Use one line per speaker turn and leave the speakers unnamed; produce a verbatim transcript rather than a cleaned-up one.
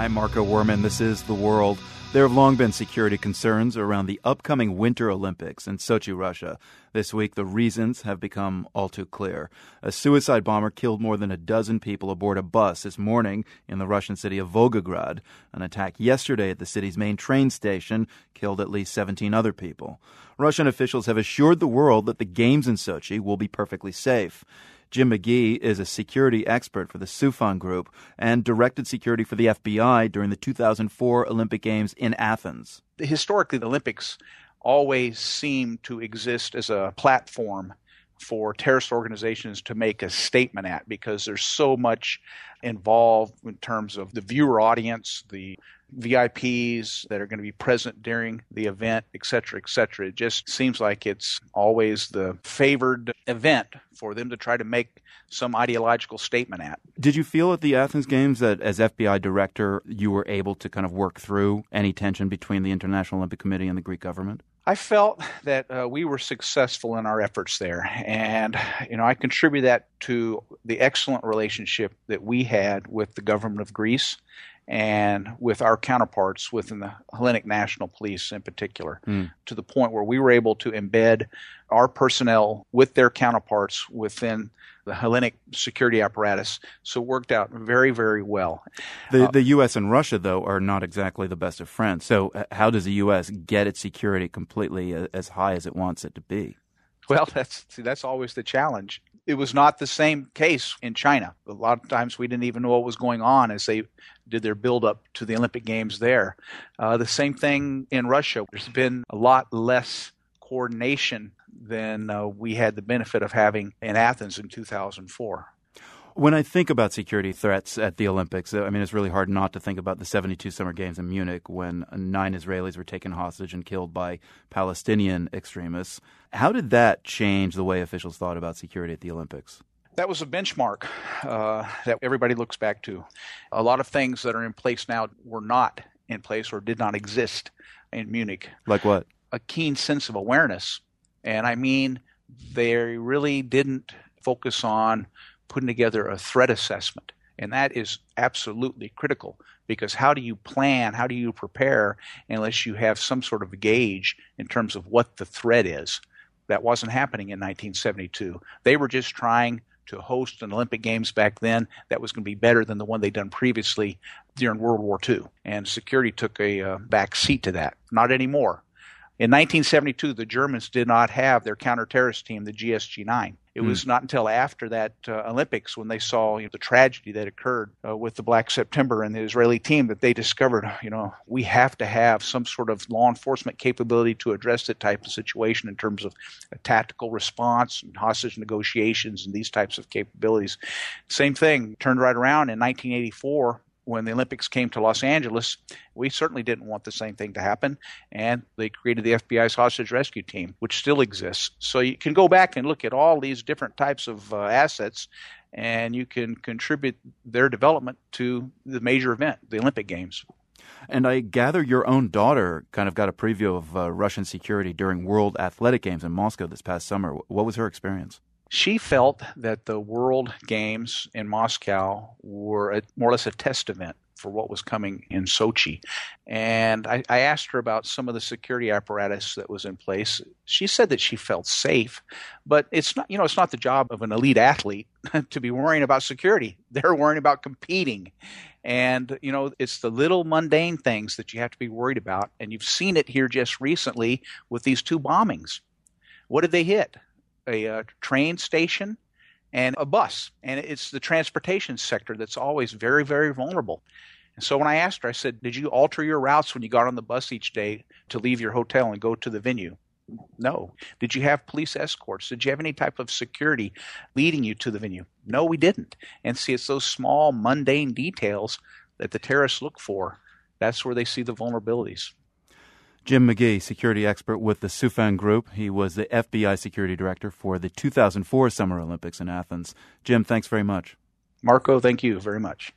I'm Marco Werman. This is The World. There have long been security concerns around the upcoming Winter Olympics in Sochi, Russia. This week, the reasons have become all too clear. A suicide bomber killed more than a dozen people aboard a bus this morning in the Russian city of Volgograd. An attack yesterday at the city's main train station killed at least seventeen other people. Russian officials have assured the world that the games in Sochi will be perfectly safe. Jim McGee is a security expert for the Soufan Group and directed security for the F B I during the two thousand four Olympic Games in Athens.
Historically, the Olympics always seem to exist as a platform for terrorist organizations to make a statement at, because there's so much involved in terms of the viewer audience, the V I Ps that are going to be present during the event, et cetera, et cetera. It just seems like it's always the favored event for them to try to make some ideological statement at.
Did you feel at the Athens Games that as F B I director, you were able to kind of work through any tension between the International Olympic Committee and the Greek government?
I felt that uh, we were successful in our efforts there. And, you know, I contribute that to the excellent relationship that we had with the government of Greece and with our counterparts within the Hellenic National Police in particular, mm. to the point where we were able to embed our personnel with their counterparts within the Hellenic security apparatus. So it worked out very, very well.
The,
uh,
the U S and Russia, though, are not exactly the best of friends. So how does the U S get its security completely as high as it wants it to be?
Well, that's see, that's always the challenge. It was not the same case in China. A lot of times we didn't even know what was going on as they did their build-up to the Olympic Games there. Uh, the same thing in Russia. There's been a lot less coordination than uh, we had the benefit of having in Athens in two thousand four.
When I think about security threats at the Olympics, I mean, it's really hard not to think about the seventy-two Summer Games in Munich when nine Israelis were taken hostage and killed by Palestinian extremists. How did that change the way officials thought about security at the Olympics?
That was a benchmark uh, that everybody looks back to. A lot of things that are in place now were not in place or did not exist in Munich.
Like what?
A keen sense of awareness. And I mean, they really didn't focus on putting together a threat assessment. And that is absolutely critical, because how do you plan, how do you prepare unless you have some sort of gauge in terms of what the threat is? That wasn't happening in nineteen seventy-two. They were just trying to host an Olympic Games back then that was going to be better than the one they'd done previously during World War Two. And security took a uh, back seat to that. Not anymore. In nineteen seventy-two, the Germans did not have their counter-terrorist team, the G S G nine. It mm. was not until after that uh, Olympics, when they saw you know, the tragedy that occurred uh, with the Black September and the Israeli team, that they discovered, you know, we have to have some sort of law enforcement capability to address that type of situation in terms of a tactical response and hostage negotiations and these types of capabilities. Same thing turned right around in nineteen eighty-four. When the Olympics came to Los Angeles, we certainly didn't want the same thing to happen, and they created the F B I's hostage rescue team, which still exists. So you can go back and look at all these different types of uh, assets, and you can contribute their development to the major event, the Olympic Games.
And I gather your own daughter kind of got a preview of uh, Russian security during World Athletic Games in Moscow this past summer. What was her experience?
She felt that the World Games in Moscow were a, more or less a test event for what was coming in Sochi. And I, I asked her about some of the security apparatus that was in place. She said that she felt safe, but it's not, you know, it's not the job of an elite athlete to be worrying about security. They're worrying about competing. And, you know, it's the little mundane things that you have to be worried about. And you've seen it here just recently with these two bombings. What did they hit? A uh, train station and a bus. And it's the transportation sector that's always very, very vulnerable. And so when I asked her, I said, did you alter your routes when you got on the bus each day to leave your hotel and go to the venue? No. Did you have police escorts? Did you have any type of security leading you to the venue? No, we didn't. And see, it's those small, mundane details that the terrorists look for. That's where they see the vulnerabilities.
Jim McGee, security expert with the Soufan Group. He was the F B I security director for the two thousand four Summer Olympics in Athens. Jim, thanks very much.
Marco, thank you very much.